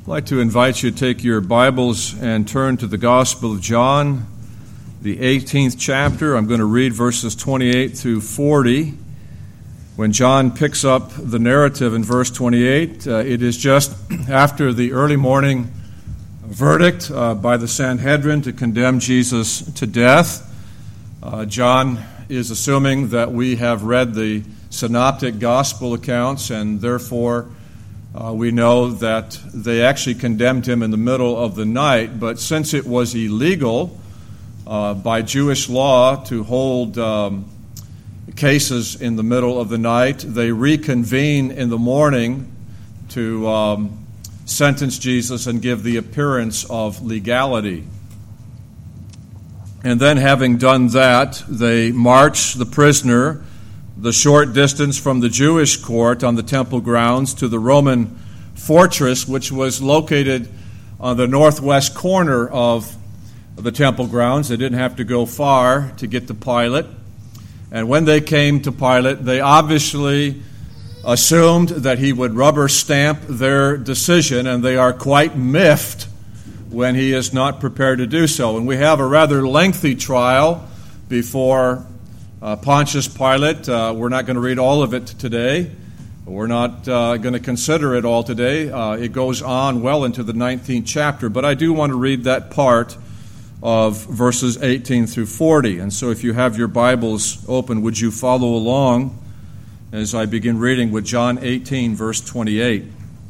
I'd like to invite you to take your Bibles and turn to the Gospel of John, the 18th chapter. I'm going to read verses 28 through 40. When John picks up the narrative in verse 28, it is just after the early morning verdict by the Sanhedrin to condemn Jesus to death. John is assuming that we have read the synoptic gospel accounts, and therefore we know that they actually condemned him in the middle of the night. But since it was illegal by Jewish law to hold cases in the middle of the night, they reconvene in the morning to sentence Jesus and give the appearance of legality. And then, having done that, they march the prisoner the short distance from the Jewish court on the temple grounds to the Roman fortress, which was located on the northwest corner of the temple grounds. They didn't have to go far to get to Pilate. And when they came to Pilate, they obviously assumed that he would rubber stamp their decision, and they are quite miffed when he is not prepared to do so. And we have a rather lengthy trial before Pontius Pilate. We're not going to read all of it today. We're not going to consider it all today. It goes on well into the 19th chapter, but I do want to read that part of verses 18 through 40. And so if you have your Bibles open, would you follow along as I begin reading with John 18, verse 28.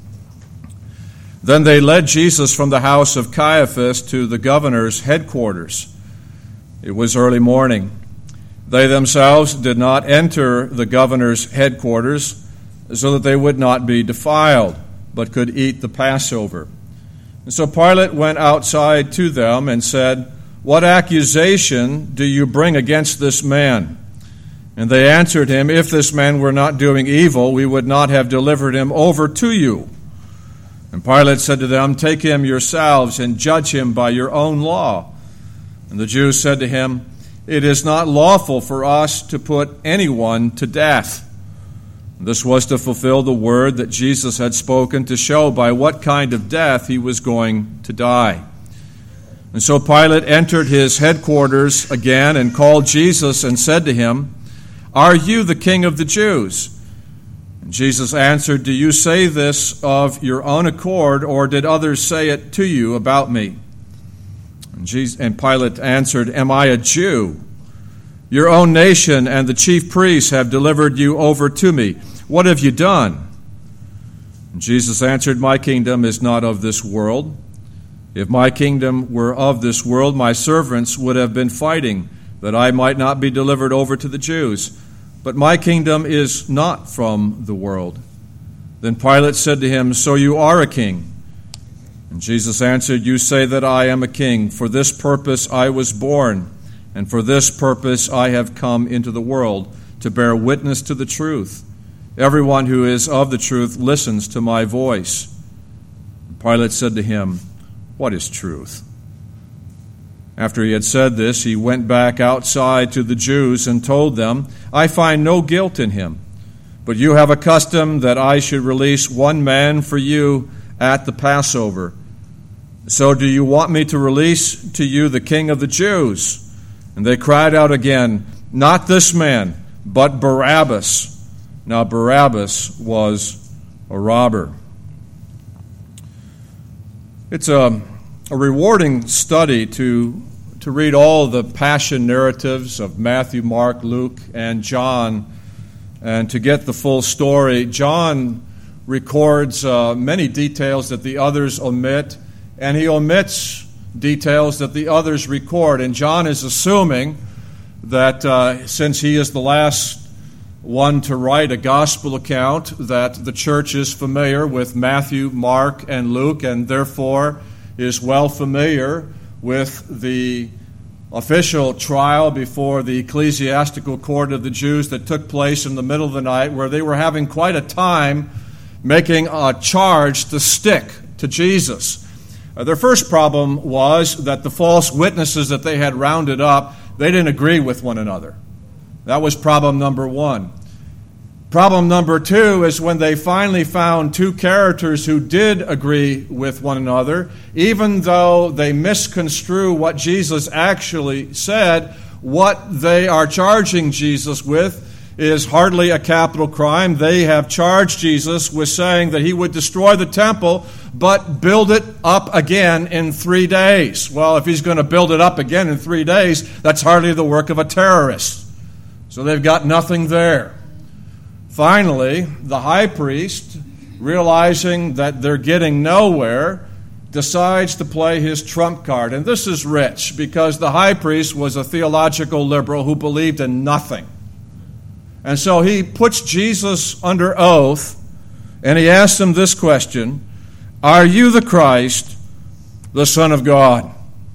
Then they led Jesus from the house of Caiaphas to the governor's headquarters. It was early morning. They themselves did not enter the governor's headquarters so that they would not be defiled, but could eat the Passover. And so Pilate went outside to them and said, "What accusation do you bring against this man?" And they answered him, "If this man were not doing evil, we would not have delivered him over to you." And Pilate said to them, "Take him yourselves and judge him by your own law." And the Jews said to him, "It is not lawful for us to put anyone to death." This was to fulfill the word that Jesus had spoken to show by what kind of death he was going to die. And so Pilate entered his headquarters again and called Jesus and said to him, "Are you the king of the Jews?" And Jesus answered, "Do you say this of your own accord, or did others say it to you about me?" And Pilate answered, "Am I a Jew? Your own nation and the chief priests have delivered you over to me. What have you done?" And Jesus answered, "My kingdom is not of this world. If my kingdom were of this world, my servants would have been fighting that I might not be delivered over to the Jews. But my kingdom is not from the world." Then Pilate said to him, "So you are a king?" And Jesus answered, "You say that I am a king. For this purpose I was born, and for this purpose I have come into the world, to bear witness to the truth. Everyone who is of the truth listens to my voice." And Pilate said to him, "What is truth?" After he had said this, he went back outside to the Jews and told them, "I find no guilt in him, but you have a custom that I should release one man for you at the Passover. So do you want me to release to you the king of the Jews?" And they cried out again, "Not this man, but Barabbas." Now Barabbas was a robber. It's a rewarding study to read all the passion narratives of Matthew, Mark, Luke, and John, and to get the full story. John records many details that the others omit, and he omits details that the others record. And John is assuming that since he is the last one to write a gospel account, that the church is familiar with Matthew, Mark, and Luke, and therefore is well familiar with the official trial before the ecclesiastical court of the Jews that took place in the middle of the night, where they were having quite a time making a charge to stick to Jesus. Their first problem was that the false witnesses that they had rounded up, they didn't agree with one another. That was problem number one. Problem number two is when they finally found two characters who did agree with one another, even though they misconstrue what Jesus actually said, what they are charging Jesus with is hardly a capital crime. They have charged Jesus with saying that he would destroy the temple, but build it up again in 3 days. Well, if he's going to build it up again in 3 days, that's hardly the work of a terrorist. So they've got nothing there. Finally, the high priest, realizing that they're getting nowhere, decides to play his trump card. And this is rich, because the high priest was a theological liberal who believed in nothing. And so he puts Jesus under oath, and he asks him this question: "Are you the Christ, the Son of God?"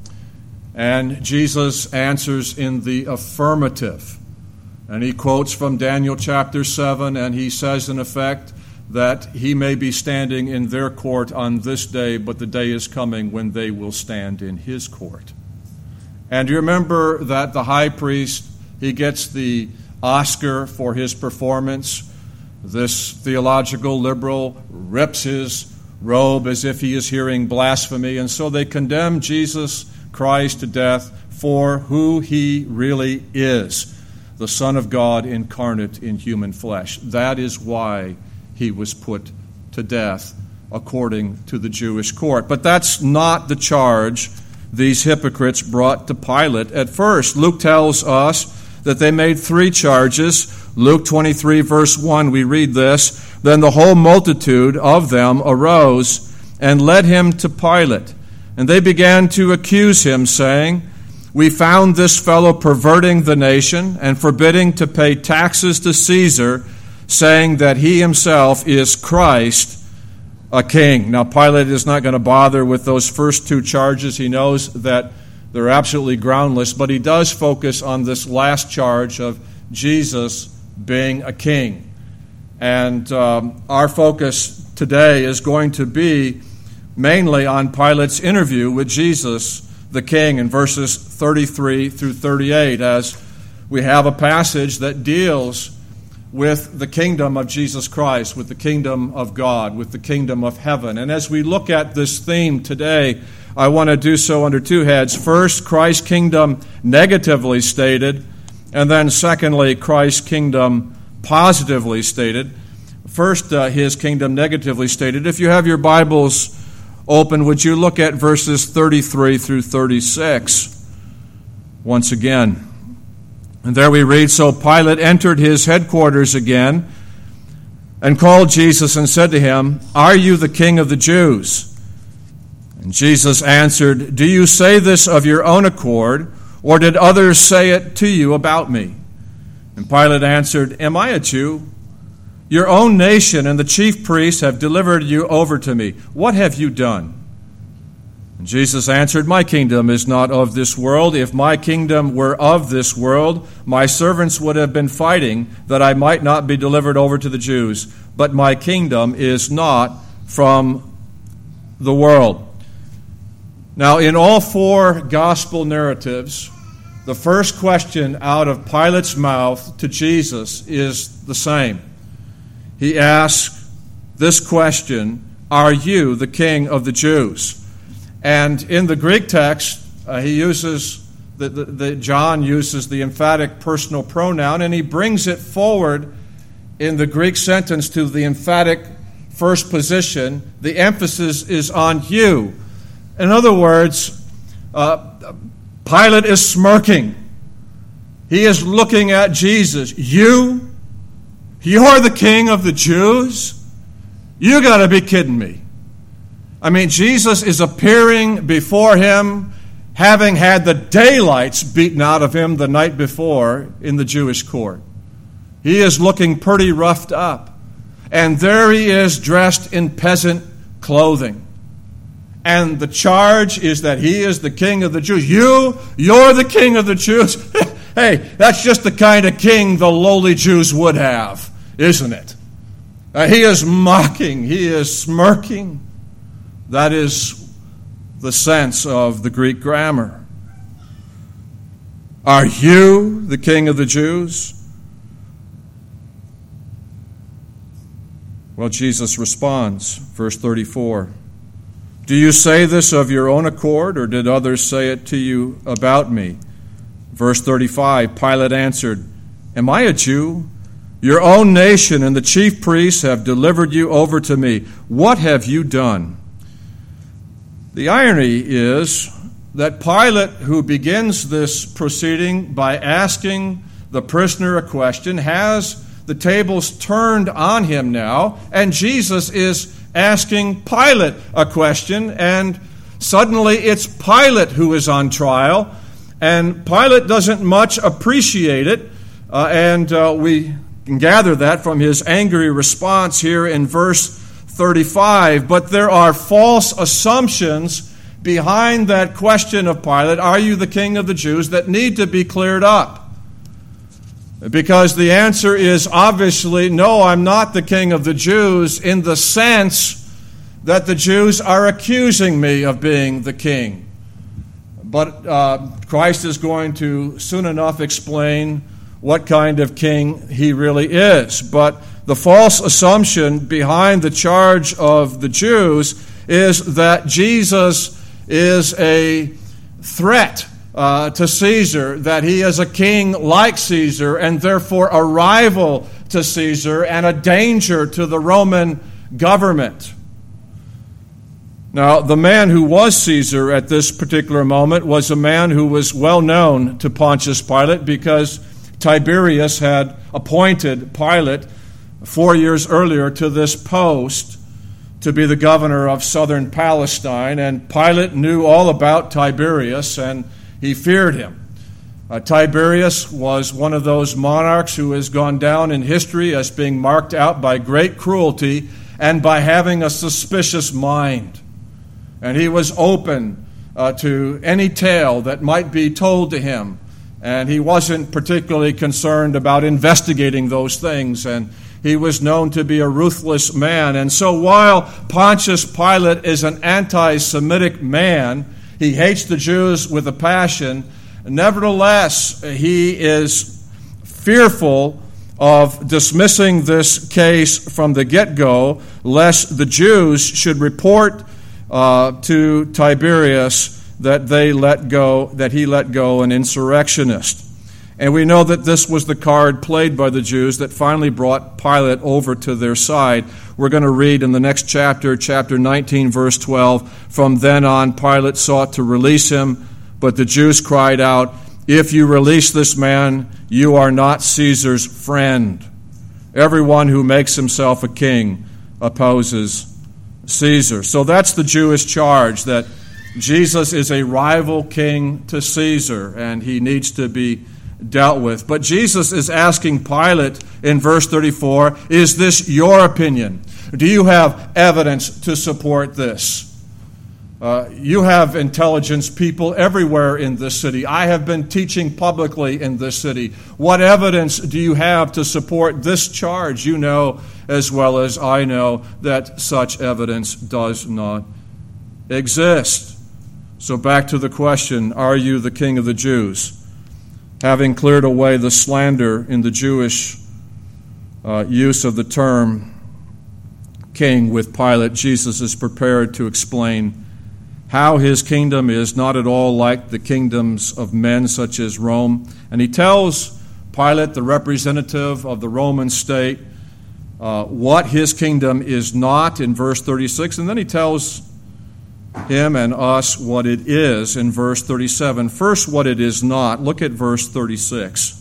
And Jesus answers in the affirmative. And he quotes from Daniel chapter 7, and he says in effect that he may be standing in their court on this day, but the day is coming when they will stand in his court. And you remember that the high priest, he gets the Oscar for his performance. This theological liberal rips his robe as if he is hearing blasphemy, and so they condemn Jesus Christ to death for who he really is, the Son of God incarnate in human flesh. That is why he was put to death according to the Jewish court. But that's not the charge these hypocrites brought to Pilate at first. Luke tells us that they made 3 charges. Luke 23, verse 1, we read this: "Then the whole multitude of them arose and led him to Pilate. And they began to accuse him, saying, 'We found this fellow perverting the nation and forbidding to pay taxes to Caesar, saying that he himself is Christ, a king.'" Now, Pilate is not going to bother with those first 2 charges. He knows that they're absolutely groundless, but he does focus on this last charge of Jesus being a king. And our focus today is going to be mainly on Pilate's interview with Jesus, the king, in verses 33 through 38, as we have a passage that deals with the kingdom of Jesus Christ, with the kingdom of God, with the kingdom of heaven. And as we look at this theme today, I want to do so under 2 heads. First, Christ's kingdom negatively stated, and then secondly, Christ's kingdom positively stated. First, his kingdom negatively stated. If you have your Bibles open, would you look at verses 33 through 36 once again? And there we read, "So Pilate entered his headquarters again and called Jesus and said to him, 'Are you the king of the Jews?' And Jesus answered, 'Do you say this of your own accord, or did others say it to you about me?' And Pilate answered, 'Am I a Jew? Your own nation and the chief priests have delivered you over to me. What have you done?' And Jesus answered, 'My kingdom is not of this world. If my kingdom were of this world, my servants would have been fighting that I might not be delivered over to the Jews. But my kingdom is not from the world.'" Now, in all 4 gospel narratives, the first question out of Pilate's mouth to Jesus is the same. He asks this question: "Are you the king of the Jews?" And in the Greek text, John uses the emphatic personal pronoun, and he brings it forward in the Greek sentence to the emphatic first position. The emphasis is on you. In other words, Pilate is smirking. He is looking at Jesus. You're the king of the Jews? You got to be kidding me. I mean, Jesus is appearing before him, having had the daylights beaten out of him the night before in the Jewish court. He is looking pretty roughed up. And there he is, dressed in peasant clothing. And the charge is that he is the king of the Jews. You're the king of the Jews? Hey, that's just the kind of king the lowly Jews would have, isn't it? He is mocking. He is smirking. That is the sense of the Greek grammar. "Are you the king of the Jews?" Well, Jesus responds, verse 34. Do you say this of your own accord, or did others say it to you about me? Verse 35, Pilate answered, Am I a Jew? Your own nation and the chief priests have delivered you over to me. What have you done? The irony is that Pilate, who begins this proceeding by asking the prisoner a question, has the tables turned on him now, and Jesus is asking Pilate a question, and suddenly it's Pilate who is on trial, and Pilate doesn't much appreciate it, and we can gather that from his angry response here in verse 35. But there are false assumptions behind that question of Pilate, are you the king of the Jews, that need to be cleared up. Because the answer is obviously, no, I'm not the king of the Jews, in the sense that the Jews are accusing me of being the king. But Christ is going to soon enough explain what kind of king he really is. But the false assumption behind the charge of the Jews is that Jesus is a threat to Caesar, that he is a king like Caesar, and therefore a rival to Caesar and a danger to the Roman government. Now, the man who was Caesar at this particular moment was a man who was well known to Pontius Pilate, because Tiberius had appointed Pilate 4 years earlier to this post to be the governor of southern Palestine, and Pilate knew all about Tiberius, and he feared him. Tiberius was one of those monarchs who has gone down in history as being marked out by great cruelty and by having a suspicious mind. And he was open to any tale that might be told to him, and he wasn't particularly concerned about investigating those things, and he was known to be a ruthless man. And so while Pontius Pilate is an anti-Semitic man, he hates the Jews with a passion, nevertheless, he is fearful of dismissing this case from the get-go, lest the Jews should report to Tiberius that he let go an insurrectionist. And we know that this was the card played by the Jews that finally brought Pilate over to their side. We're going to read in the next chapter, chapter 19, verse 12, From then on, Pilate sought to release him, but the Jews cried out, If you release this man, you are not Caesar's friend. Everyone who makes himself a king opposes Caesar. So that's the Jewish charge, that Jesus is a rival king to Caesar, and he needs to be dealt with. But Jesus is asking Pilate in verse 34, is this your opinion? Do you have evidence to support this? You have intelligence people everywhere in this city. I have been teaching publicly in this city. What evidence do you have to support this charge? You know as well as I know that such evidence does not exist. So back to the question, are you the king of the Jews? Having cleared away the slander in the Jewish use of the term king with Pilate, Jesus is prepared to explain how his kingdom is not at all like the kingdoms of men such as Rome. And he tells Pilate, the representative of the Roman state, what his kingdom is not in verse 36, and then he tells him and us what it is in verse 37. First, what it is not. Look at verse 36.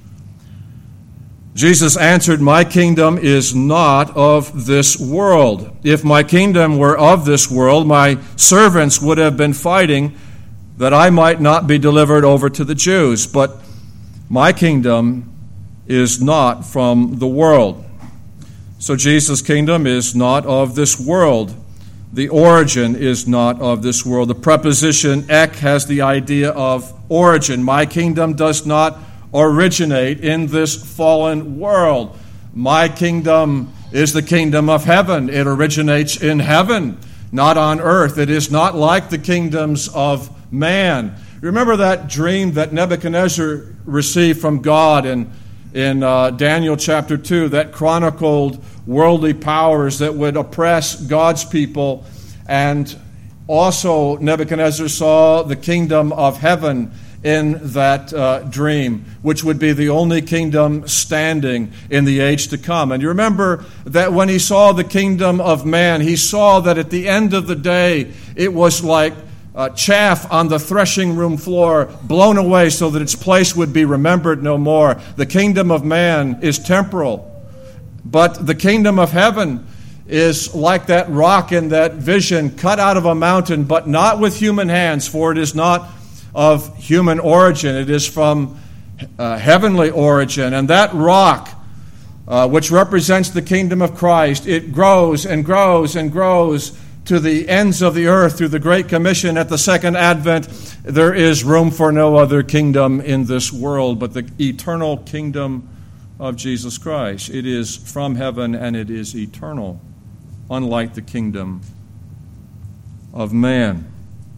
Jesus answered, My kingdom is not of this world. If my kingdom were of this world, my servants would have been fighting that I might not be delivered over to the Jews. But my kingdom is not from the world. So Jesus' kingdom is not of this world. The origin is not of this world. The preposition ek has the idea of origin. My kingdom does not originate in this fallen world. My kingdom is the kingdom of heaven. It originates in heaven, not on earth. It is not like the kingdoms of man. Remember that dream that Nebuchadnezzar received from God in in Daniel chapter 2 that chronicled worldly powers that would oppress God's people. And also Nebuchadnezzar saw the kingdom of heaven in that dream, which would be the only kingdom standing in the age to come. And you remember that when he saw the kingdom of man, he saw that at the end of the day, it was like chaff on the threshing room floor, blown away so that its place would be remembered no more. The kingdom of man is temporal, but the kingdom of heaven is like that rock in that vision, cut out of a mountain, but not with human hands, for it is not of human origin. It is from heavenly origin. And that rock, which represents the kingdom of Christ, it grows and grows and grows to the ends of the earth through the Great Commission at the Second Advent. There is room for no other kingdom in this world but the eternal kingdom of Jesus Christ. It is from heaven and it is eternal, unlike the kingdom of man.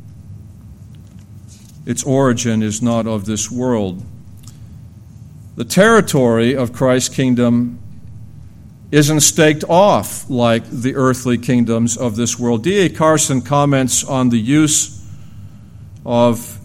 Its origin is not of this world. The territory of Christ's kingdom isn't staked off like the earthly kingdoms of this world. D.A. Carson comments on the use of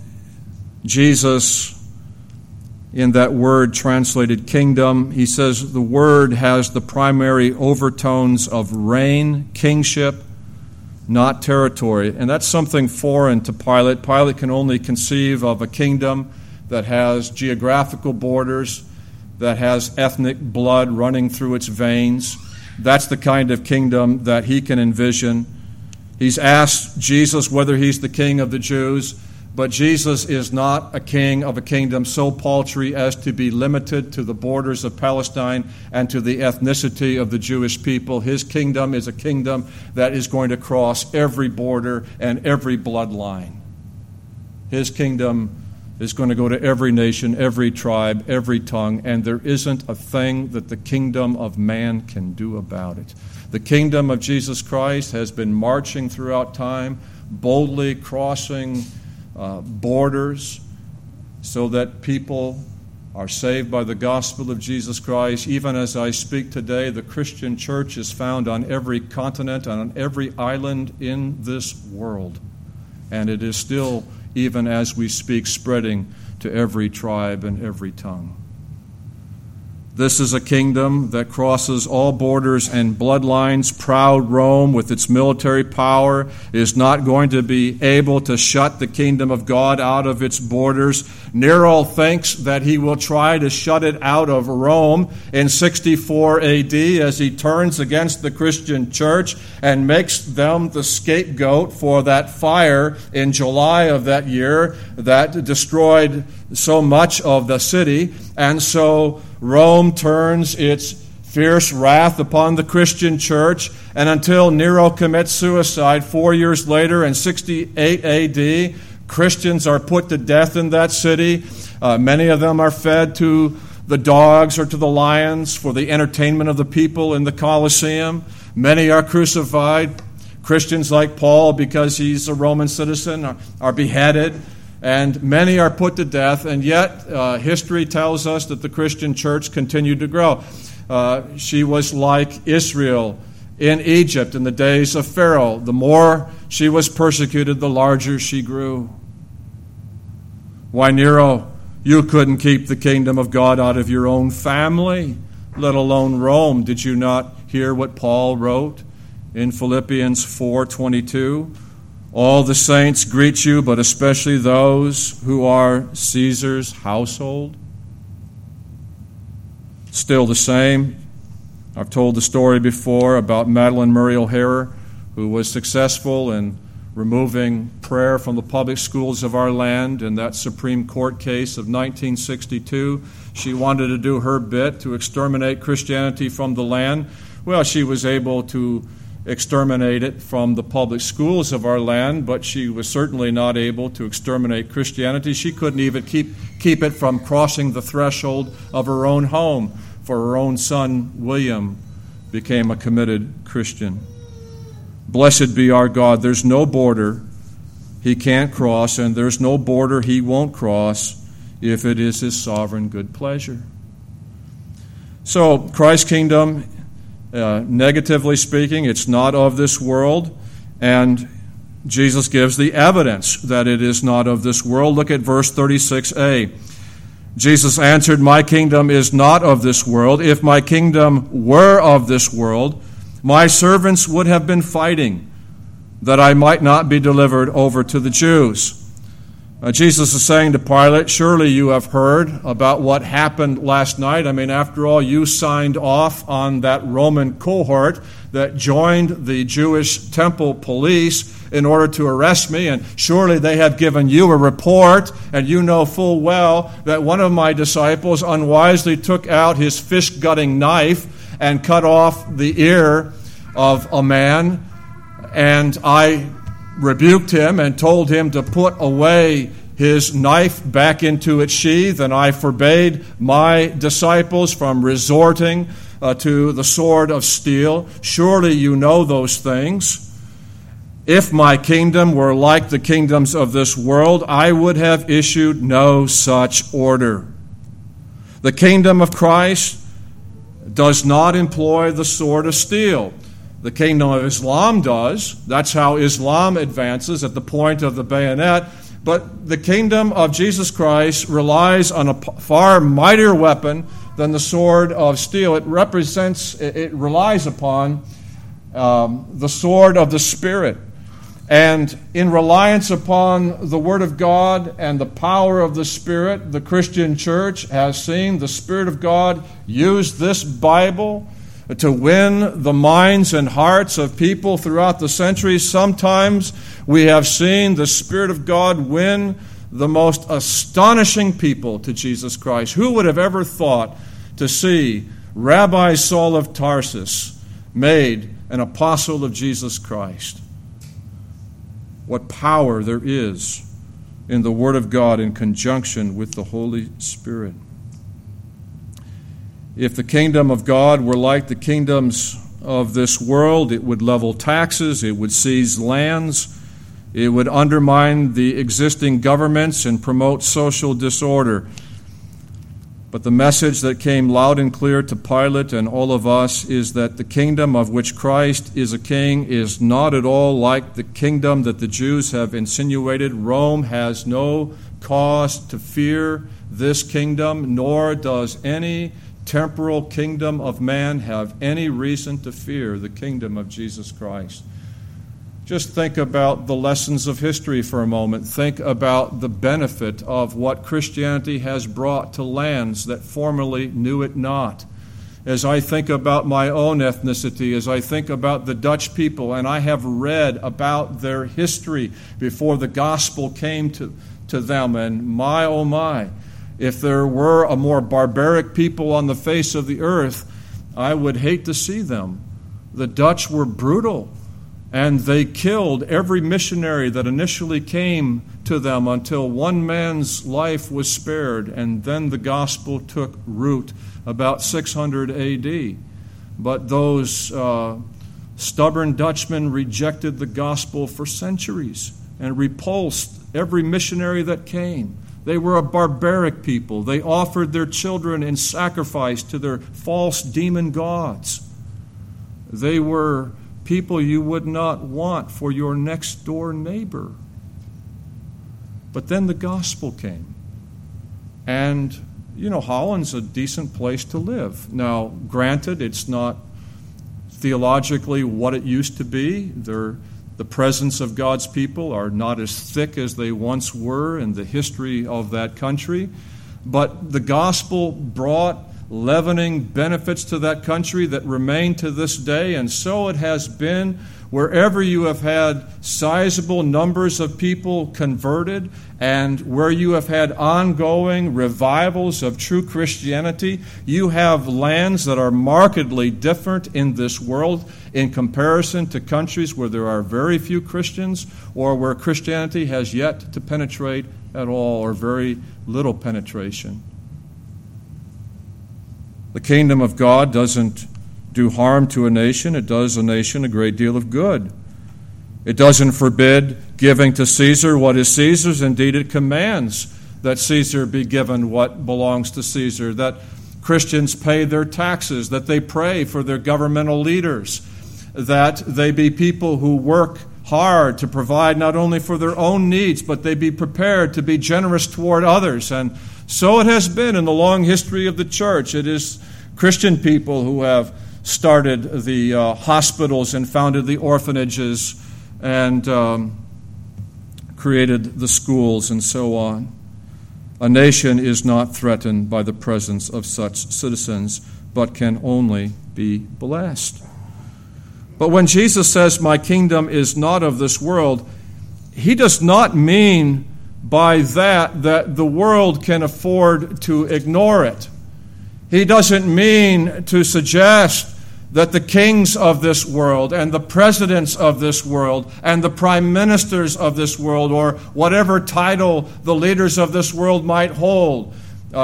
Jesus in that word translated kingdom. He says the word has the primary overtones of reign, kingship, not territory. And that's something foreign to Pilate. Pilate can only conceive of a kingdom that has geographical borders, that has ethnic blood running through its veins. That's the kind of kingdom that he can envision. He's asked Jesus whether he's the king of the Jews, but Jesus is not a king of a kingdom so paltry as to be limited to the borders of Palestine and to the ethnicity of the Jewish people. His kingdom is a kingdom that is going to cross every border and every bloodline. His kingdom is going to go to every nation, every tribe, every tongue, and there isn't a thing that the kingdom of man can do about it. The kingdom of Jesus Christ has been marching throughout time, boldly crossing borders so that people are saved by the gospel of Jesus Christ. Even as I speak today, the Christian church is found on every continent and on every island in this world. And it is still, even as we speak, spreading to every tribe and every tongue. This is a kingdom that crosses all borders and bloodlines. Proud Rome, with its military power, is not going to be able to shut the kingdom of God out of its borders. Nero thinks that he will try to shut it out of Rome in 64 AD as he turns against the Christian church and makes them the scapegoat for that fire in July of that year that destroyed so much of the city. And so Rome turns its fierce wrath upon the Christian church, and until Nero commits suicide 4 years later in 68 AD, Christians are put to death in that city. Many of them are fed to the dogs or to the lions for the entertainment of the people in the Colosseum. Many are crucified. Christians like Paul, because he's a Roman citizen, are beheaded. And many are put to death, and yet history tells us that the Christian church continued to grow. She was like Israel in Egypt in the days of Pharaoh. The more she was persecuted, the larger she grew. Why, Nero, you couldn't keep the kingdom of God out of your own family, let alone Rome. Did you not hear what Paul wrote in Philippians 4:22? All the saints greet you, but especially those who are Caesar's household. Still the same. I've told the story before about Madalyn Murray O'Hara, who was successful in removing prayer from the public schools of our land in that Supreme Court case of 1962. She wanted to do her bit to exterminate Christianity from the land. Well, she was able to exterminate it from the public schools of our land, but she was certainly not able to exterminate Christianity. She couldn't even keep it from crossing the threshold of her own home, for her own son, William, became a committed Christian. Blessed be our God. There's no border he can't cross, and there's no border he won't cross if it is his sovereign good pleasure. So Christ's kingdom, negatively speaking, it's not of this world, and Jesus gives the evidence that it is not of this world. Look at verse 36a. Jesus answered, "My kingdom is not of this world. If my kingdom were of this world, my servants would have been fighting, that I might not be delivered over to the Jews." Jesus is saying to Pilate, surely you have heard about what happened last night. I mean, after all, you signed off on that Roman cohort that joined the Jewish temple police in order to arrest me, and surely they have given you a report, and you know full well that one of my disciples unwisely took out his fish-gutting knife and cut off the ear of a man, and I rebuked him and told him to put away his knife back into its sheath, and I forbade my disciples from resorting to the sword of steel. Surely you know those things. If my kingdom were like the kingdoms of this world, I would have issued no such order. The kingdom of Christ does not employ the sword of steel. The kingdom of Islam does. That's how Islam advances, at the point of the bayonet. But the kingdom of Jesus Christ relies on a far mightier weapon than the sword of steel. It relies upon the sword of the Spirit. And in reliance upon the Word of God and the power of the Spirit, the Christian church has seen the Spirit of God use this Bible to win the minds and hearts of people throughout the centuries. Sometimes we have seen the Spirit of God win the most astonishing people to Jesus Christ. Who would have ever thought to see Rabbi Saul of Tarsus made an apostle of Jesus Christ? What power there is in the Word of God in conjunction with the Holy Spirit. If the kingdom of God were like the kingdoms of this world, it would level taxes, it would seize lands, it would undermine the existing governments and promote social disorder. But the message that came loud and clear to Pilate and all of us is that the kingdom of which Christ is a king is not at all like the kingdom that the Jews have insinuated. Rome has no cause to fear this kingdom, nor does any temporal kingdom of man have any reason to fear the kingdom of Jesus Christ. Just think about the lessons of history for a moment. Think about the benefit of what Christianity has brought to lands that formerly knew it not. As I think about my own ethnicity, as I think about the Dutch people, and I have read about their history before the gospel came to them, and my, oh my, if there were a more barbaric people on the face of the earth, I would hate to see them. The Dutch were brutal, and they killed every missionary that initially came to them until one man's life was spared, and then the gospel took root about 600 A.D. But those stubborn Dutchmen rejected the gospel for centuries and repulsed every missionary that came. They were a barbaric people. They offered their children in sacrifice to their false demon gods. They were people you would not want for your next door neighbor. But then the gospel came. And, Holland's a decent place to live. Now, granted, it's not theologically what it used to be. The presence of God's people are not as thick as they once were in the history of that country. But the gospel brought leavening benefits to that country that remain to this day, and so it has been wherever you have had sizable numbers of people converted and where you have had ongoing revivals of true Christianity. You have lands that are markedly different in this world in comparison to countries where there are very few Christians or where Christianity has yet to penetrate at all or very little penetration. The kingdom of God doesn't do harm to a nation. It does a nation a great deal of good. It doesn't forbid giving to Caesar what is Caesar's. Indeed, it commands that Caesar be given what belongs to Caesar, that Christians pay their taxes, that they pray for their governmental leaders, that they be people who work hard to provide not only for their own needs, but they be prepared to be generous toward others. And so it has been in the long history of the church. It is Christian people who have started the hospitals and founded the orphanages and created the schools and so on. A nation is not threatened by the presence of such citizens, but can only be blessed. But when Jesus says, "My kingdom is not of this world," he does not mean by that the world can afford to ignore it. He doesn't mean to suggest that the kings of this world and the presidents of this world and the prime ministers of this world, or whatever title the leaders of this world might hold.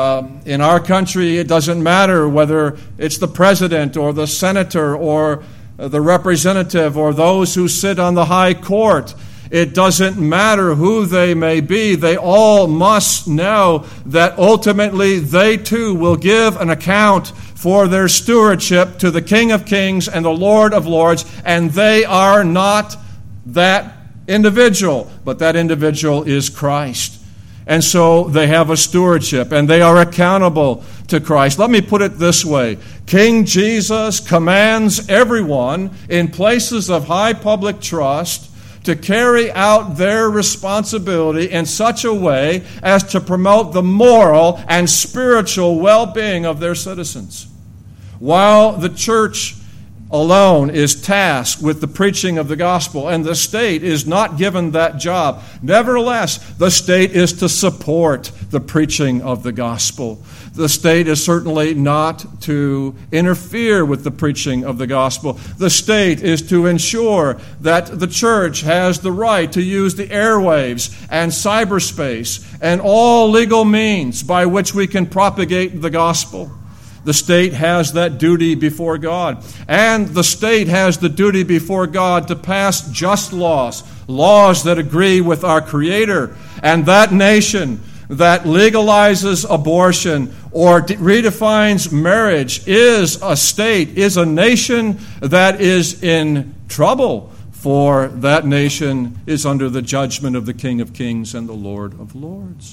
In our country, it doesn't matter whether it's the president or the senator or the representative or those who sit on the high court. It doesn't matter who they may be. They all must know that ultimately they too will give an account for their stewardship to the King of Kings and the Lord of Lords, and they are not that individual, but that individual is Christ. And so they have a stewardship, and they are accountable to Christ. Let me put it this way. King Jesus commands everyone in places of high public trust to carry out their responsibility in such a way as to promote the moral and spiritual well-being of their citizens. While the church alone is tasked with the preaching of the gospel, and the state is not given that job, nevertheless, the state is to support the preaching of the gospel. The state is certainly not to interfere with the preaching of the gospel. The state is to ensure that the church has the right to use the airwaves and cyberspace and all legal means by which we can propagate the gospel. The state has that duty before God. And the state has the duty before God to pass just laws, laws that agree with our Creator. And that nation that legalizes abortion or redefines marriage is a state, is a nation that is in trouble, for that nation is under the judgment of the King of Kings and the Lord of Lords.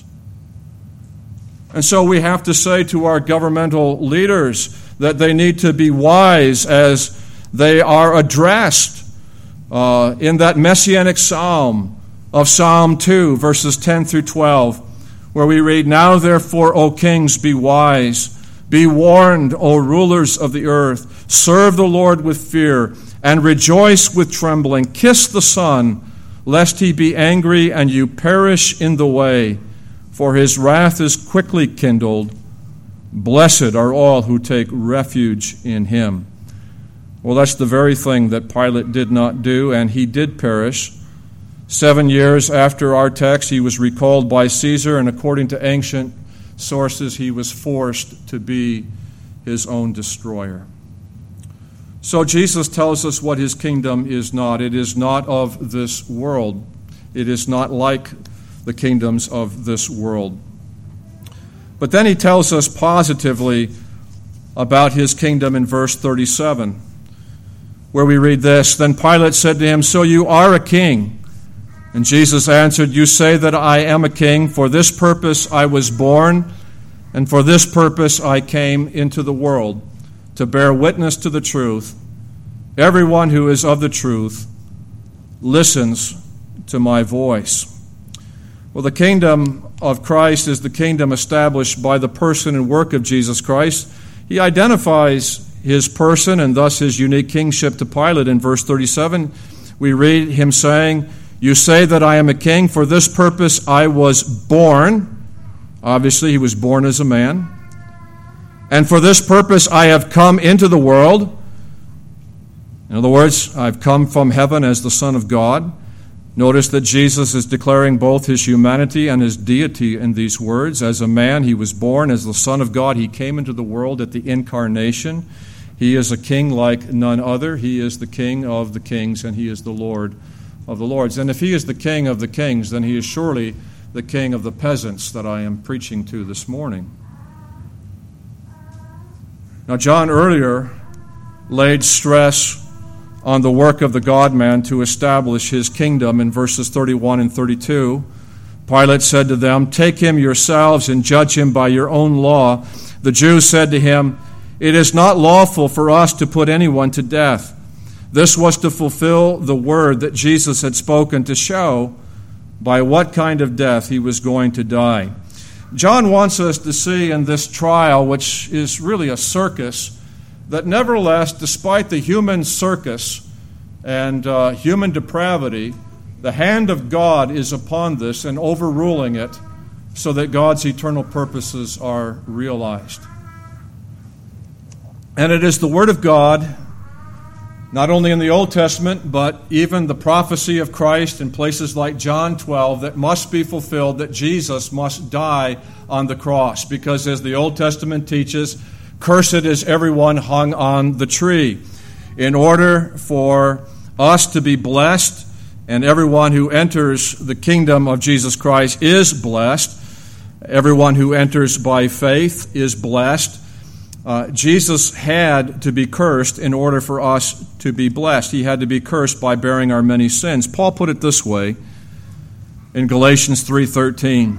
And so we have to say to our governmental leaders that they need to be wise as they are addressed in that messianic psalm of Psalm 2, verses 10 through 12, where we read, "Now therefore, O kings, be wise. Be warned, O rulers of the earth. Serve the Lord with fear and rejoice with trembling. Kiss the Son, lest he be angry and you perish in the way. For his wrath is quickly kindled. Blessed are all who take refuge in him." Well, that's the very thing that Pilate did not do, and he did perish. 7 years after our text, he was recalled by Caesar, and according to ancient sources, he was forced to be his own destroyer. So Jesus tells us what his kingdom is not. It is not of this world. It is not like the kingdoms of this world. But then he tells us positively about his kingdom in verse 37, where we read this, "Then Pilate said to him, 'So you are a king?' And Jesus answered, 'You say that I am a king. For this purpose I was born, and for this purpose I came into the world, to bear witness to the truth. Everyone who is of the truth listens to my voice.'" Well, the kingdom of Christ is the kingdom established by the person and work of Jesus Christ. He identifies his person and thus his unique kingship to Pilate. In verse 37, we read him saying, "You say that I am a king. For this purpose I was born." Obviously, he was born as a man. "And for this purpose I have come into the world." In other words, I've come from heaven as the Son of God. Notice that Jesus is declaring both his humanity and his deity in these words. As a man, he was born. As the Son of God, he came into the world at the incarnation. He is a king like none other. He is the King of the kings, and he is the Lord of the lords. And if he is the King of the kings, then he is surely the king of the peasants that I am preaching to this morning. Now, John earlier laid stress on the work of the God-man to establish his kingdom in verses 31 and 32. Pilate said to them, "Take him yourselves and judge him by your own law." The Jews said to him, "It is not lawful for us to put anyone to death." This was to fulfill the word that Jesus had spoken to show by what kind of death he was going to die. John wants us to see in this trial, which is really a circus, that nevertheless, despite the human circus and human depravity, the hand of God is upon this and overruling it so that God's eternal purposes are realized. And it is the Word of God, not only in the Old Testament, but even the prophecy of Christ in places like John 12, that must be fulfilled, that Jesus must die on the cross. Because as the Old Testament teaches, cursed is everyone hung on the tree. In order for us to be blessed, and everyone who enters the kingdom of Jesus Christ is blessed, everyone who enters by faith is blessed, Jesus had to be cursed in order for us to be blessed. He had to be cursed by bearing our many sins. Paul put it this way in Galatians 3:13.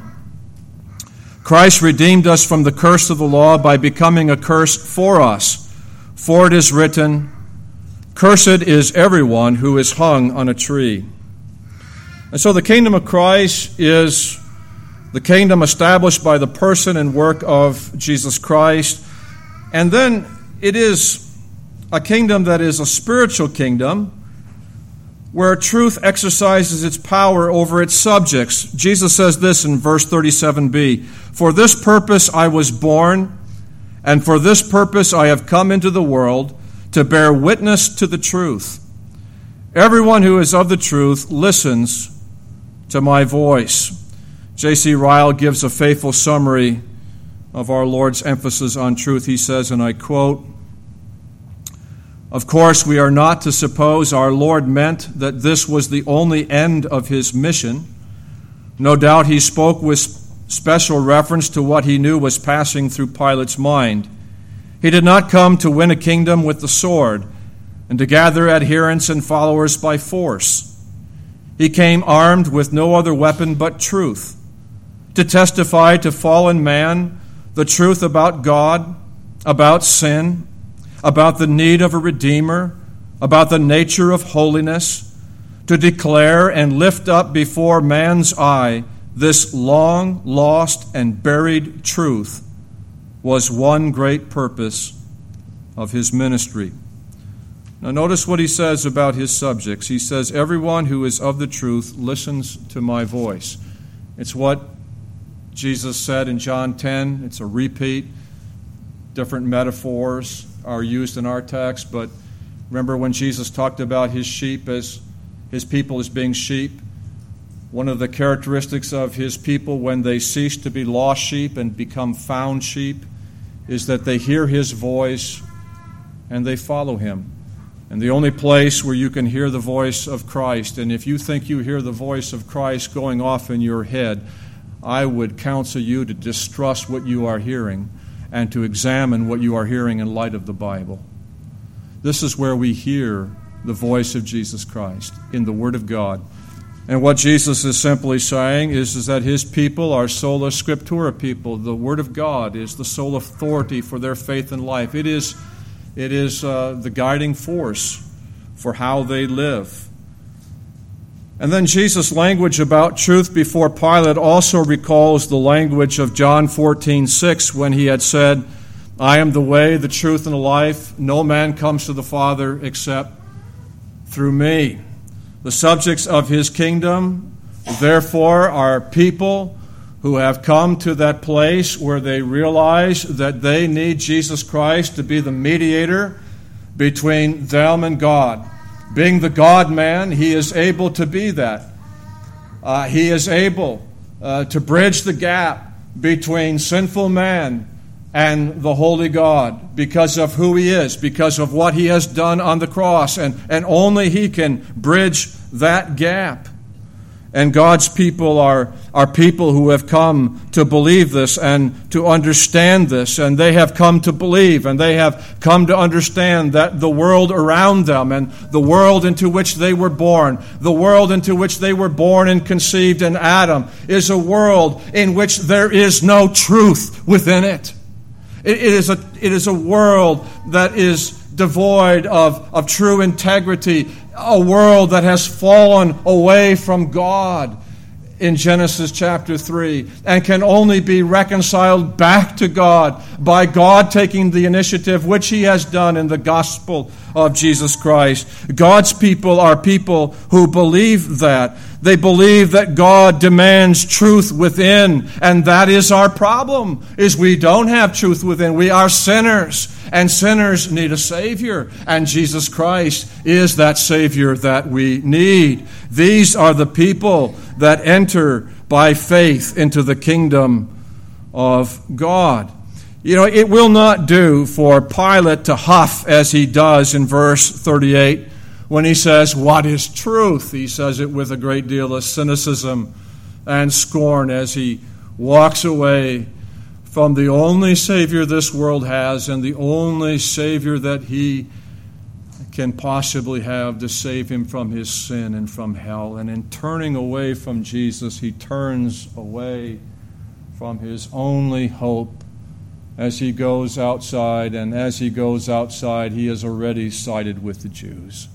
Christ redeemed us from the curse of the law by becoming a curse for us. For it is written, "Cursed is everyone who is hung on a tree." And so the kingdom of Christ is the kingdom established by the person and work of Jesus Christ. And then it is a kingdom that is a spiritual kingdom where truth exercises its power over its subjects. Jesus says this in verse 37b, "For this purpose I was born, and for this purpose I have come into the world, to bear witness to the truth. Everyone who is of the truth listens to my voice." J.C. Ryle gives a faithful summary of our Lord's emphasis on truth. He says, and I quote, "Of course, we are not to suppose our Lord meant that this was the only end of his mission. No doubt he spoke with special reference to what he knew was passing through Pilate's mind. He did not come to win a kingdom with the sword and to gather adherents and followers by force. He came armed with no other weapon but truth, to testify to fallen man the truth about God, about sin, about the need of a Redeemer, about the nature of holiness, to declare and lift up before man's eye this long lost and buried truth was one great purpose of his ministry." Now notice what he says about his subjects. He says, "Everyone who is of the truth listens to my voice." It's what Jesus said in John 10. It's a repeat. Different metaphors are used in our text, but remember when Jesus talked about his sheep as his people as being sheep, one of the characteristics of his people when they cease to be lost sheep and become found sheep is that they hear his voice and they follow him. And the only place where you can hear the voice of Christ, and if you think you hear the voice of Christ going off in your head, I would counsel you to distrust what you are hearing and to examine what you are hearing in light of the Bible. This is where we hear the voice of Jesus Christ, in the Word of God. And what Jesus is simply saying is that his people are sola scriptura people. The Word of God is the sole authority for their faith and life. It is the guiding force for how they live. And then Jesus' language about truth before Pilate also recalls the language of John 14:6 when he had said, "I am the way, the truth, and the life. No man comes to the Father except through me." The subjects of his kingdom, therefore, are people who have come to that place where they realize that they need Jesus Christ to be the mediator between them and God. Being the God-man, he is able to be that. He is able to bridge the gap between sinful man and the holy God because of who he is, because of what he has done on the cross, and only he can bridge that gap. And God's people are people who have come to believe this and to understand this. And they have come to believe, and they have come to understand that the world around them and the world into which they were born, the world into which they were born and conceived in Adam, is a world in which there is no truth within it. It is a world that is devoid of true integrity, a world that has fallen away from God in Genesis chapter 3 and can only be reconciled back to God by God taking the initiative, which He has done in the gospel of Jesus Christ. God's people are people who believe that. They believe that God demands truth within, and that is our problem, is we don't have truth within. We are sinners, and sinners need a Savior, and Jesus Christ is that Savior that we need. These are the people that enter by faith into the kingdom of God. You know, it will not do for Pilate to huff as he does in verse 38 when he says, "What is truth?" He says it with a great deal of cynicism and scorn as he walks away from the only Savior this world has and the only Savior that he can possibly have to save him from his sin and from hell. And in turning away from Jesus, he turns away from his only hope as he goes outside. And as he goes outside, he has already sided with the Jews.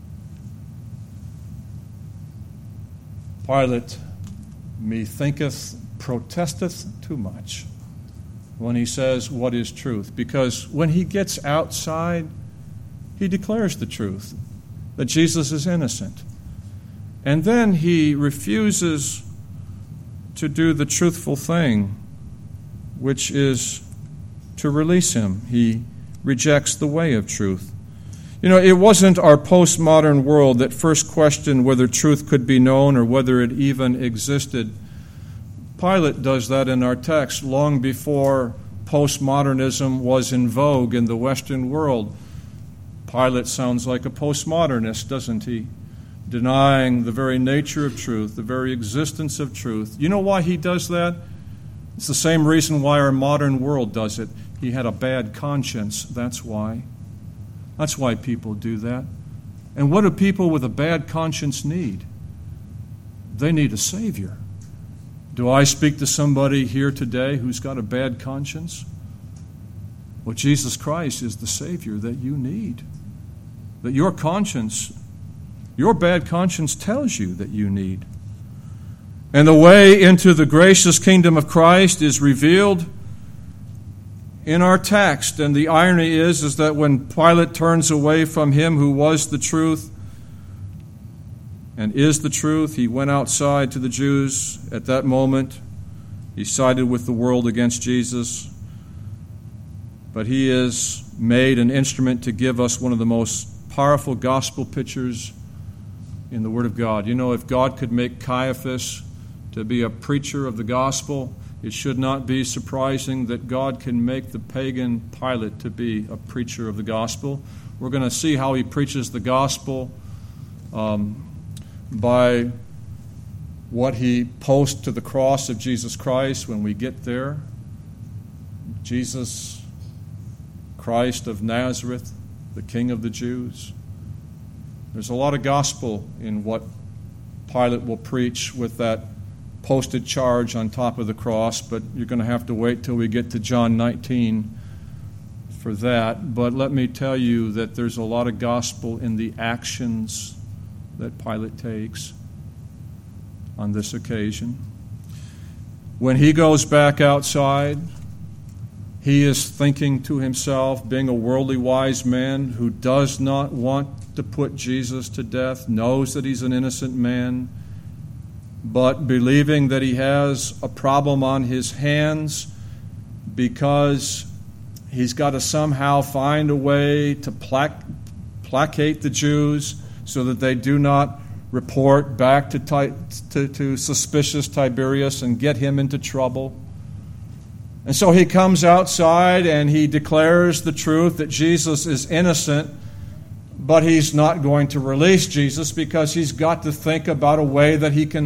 Pilate, methinketh, protesteth too much when he says, "What is truth?" Because when he gets outside, he declares the truth, that Jesus is innocent. And then he refuses to do the truthful thing, which is to release him. He rejects the way of truth. You know, it wasn't our postmodern world that first questioned whether truth could be known or whether it even existed. Pilate does that in our text long before postmodernism was in vogue in the Western world. Pilate sounds like a postmodernist, doesn't he? Denying the very nature of truth, the very existence of truth. You know why he does that? It's the same reason why our modern world does it. He had a bad conscience, that's why. That's why people do that. And what do people with a bad conscience need? They need a Savior. Do I speak to somebody here today who's got a bad conscience? Well, Jesus Christ is the Savior that you need. That your conscience, your bad conscience tells you that you need. And the way into the gracious kingdom of Christ is revealed in our text. And the irony is that when Pilate turns away from him who was the truth and is the truth, he went outside to the Jews at that moment. He sided with the world against Jesus. But he is made an instrument to give us one of the most powerful gospel pictures in the Word of God. You know, if God could make Caiaphas to be a preacher of the gospel, it should not be surprising that God can make the pagan Pilate to be a preacher of the gospel. We're going to see how he preaches the gospel by what he posts to the cross of Jesus Christ when we get there. Jesus Christ of Nazareth, the King of the Jews. There's a lot of gospel in what Pilate will preach with that posted charge on top of the cross, but you're going to have to wait till we get to John 19 for that. But let me tell you that there's a lot of gospel in the actions that Pilate takes on this occasion. When he goes back outside, he is thinking to himself, being a worldly wise man who does not want to put Jesus to death, knows that he's an innocent man, but believing that he has a problem on his hands because he's got to somehow find a way to placate the Jews so that they do not report back to suspicious Tiberius and get him into trouble. And so he comes outside and he declares the truth that Jesus is innocent, but he's not going to release Jesus because he's got to think about a way that he can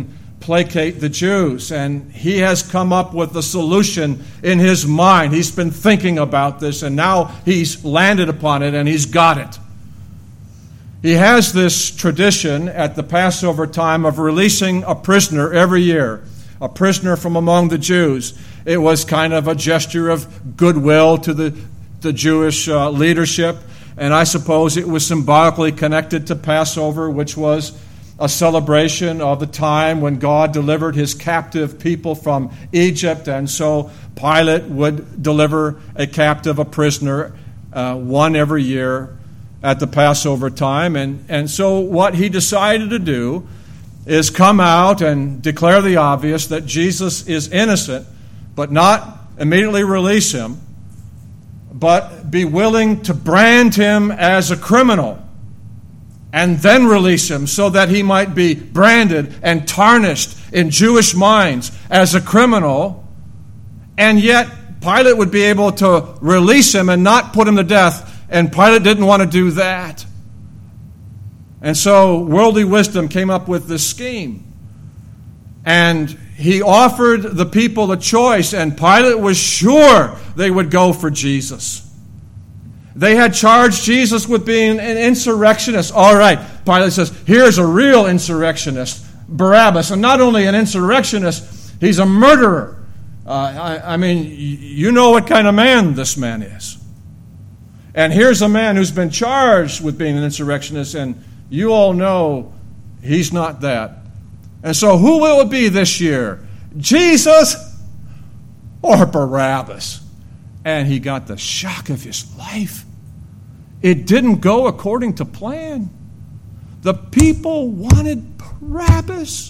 placate the Jews. And he has come up with a solution in his mind. He's been thinking about this, and now he's landed upon it, and he's got it. He has this tradition at the Passover time of releasing a prisoner every year, a prisoner from among the Jews. It was kind of a gesture of goodwill to the Jewish leadership, and I suppose it was symbolically connected to Passover, which was a celebration of the time when God delivered his captive people from Egypt, and so Pilate would deliver a captive, a prisoner, one every year at the Passover time. And so what he decided to do is come out and declare the obvious that Jesus is innocent, but not immediately release him, but be willing to brand him as a criminal and then release him so that he might be branded and tarnished in Jewish minds as a criminal, and yet Pilate would be able to release him and not put him to death, and Pilate didn't want to do that. And so worldly wisdom came up with this scheme. And he offered the people a choice, and Pilate was sure they would go for Jesus. They had charged Jesus with being an insurrectionist. All right, Pilate says, here's a real insurrectionist, Barabbas. And not only an insurrectionist, he's a murderer. I mean, you know what kind of man this man is. And here's a man who's been charged with being an insurrectionist, and you all know he's not that. And so who will it be this year? Jesus or Barabbas? And he got the shock of his life. It didn't go according to plan. The people wanted Barabbas.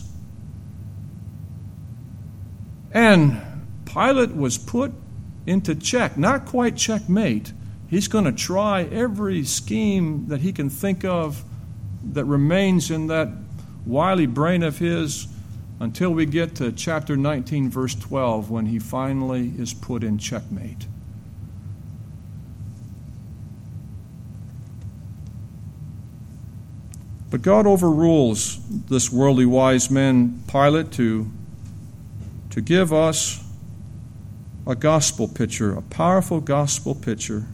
And Pilate was put into check, not quite checkmate. He's going to try every scheme that he can think of that remains in that wily brain of his until we get to chapter 19, verse 12, when he finally is put in checkmate. But God overrules this worldly wise man, Pilate, to give us a gospel picture, a powerful gospel picture.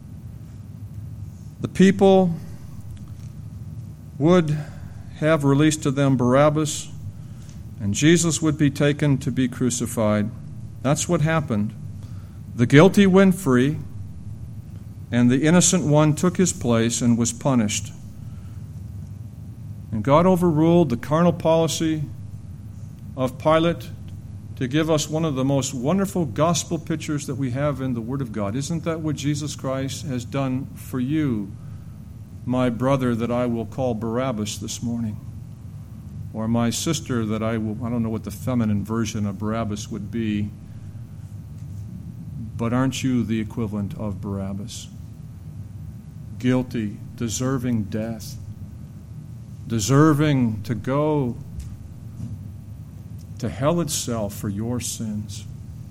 The people would have released to them Barabbas, and Jesus would be taken to be crucified. That's what happened. The guilty went free, and the innocent one took his place and was punished. And God overruled the carnal policy of Pilate to give us one of the most wonderful gospel pictures that we have in the Word of God. Isn't that what Jesus Christ has done for you, my brother that I will call Barabbas this morning? Or my sister that I don't know what the feminine version of Barabbas would be, but aren't you the equivalent of Barabbas? Guilty, deserving death, deserving to go to hell itself for your sins.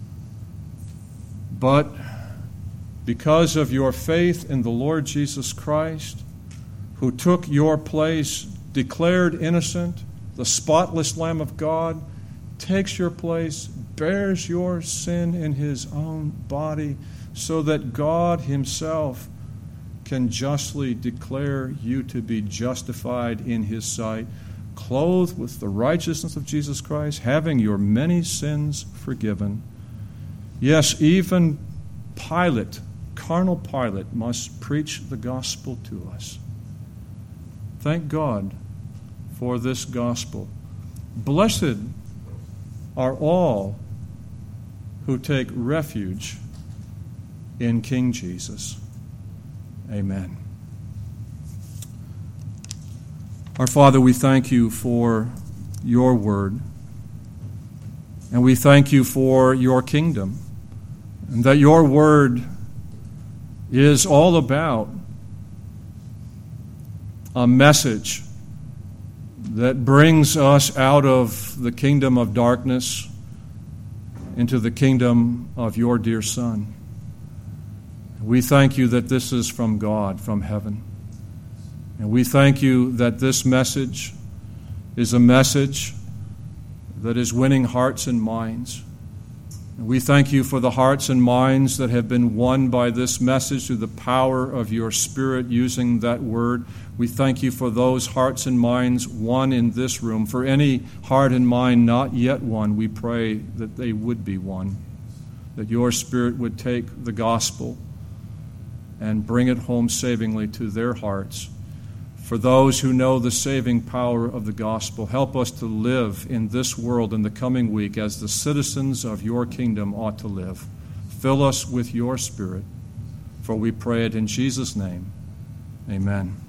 But because of your faith in the Lord Jesus Christ, who took your place, declared innocent, the spotless Lamb of God, takes your place, bears your sin in his own body, so that God himself can justly declare you to be justified in his sight, clothed with the righteousness of Jesus Christ, having your many sins forgiven. Yes, even Pilate, carnal Pilate, must preach the gospel to us. Thank God for this gospel. Blessed are all who take refuge in King Jesus. Amen. Our Father, we thank you for your word, and we thank you for your kingdom, and that your word is all about a message that brings us out of the kingdom of darkness into the kingdom of your dear Son. We thank you that this is from God, from heaven. And we thank you that this message is a message that is winning hearts and minds. And we thank you for the hearts and minds that have been won by this message through the power of your Spirit using that word. We thank you for those hearts and minds won in this room. For any heart and mind not yet won, we pray that they would be won, that your Spirit would take the gospel and bring it home savingly to their hearts. For those who know the saving power of the gospel, help us to live in this world in the coming week as the citizens of your kingdom ought to live. Fill us with your Spirit, for we pray it in Jesus' name. Amen.